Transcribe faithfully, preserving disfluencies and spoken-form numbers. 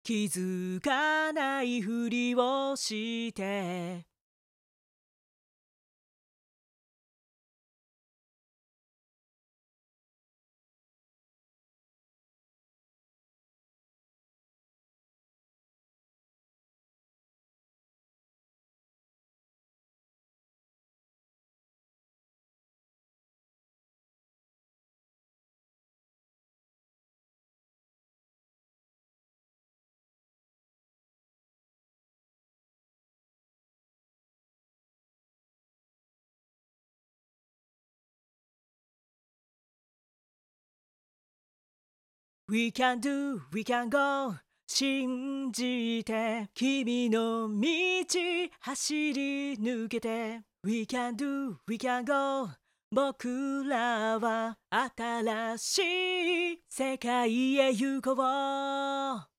気づかないふりをして We can do, we can go 信じて君の道走り抜けて We can do, we can go 僕らは新しい世界へ行こう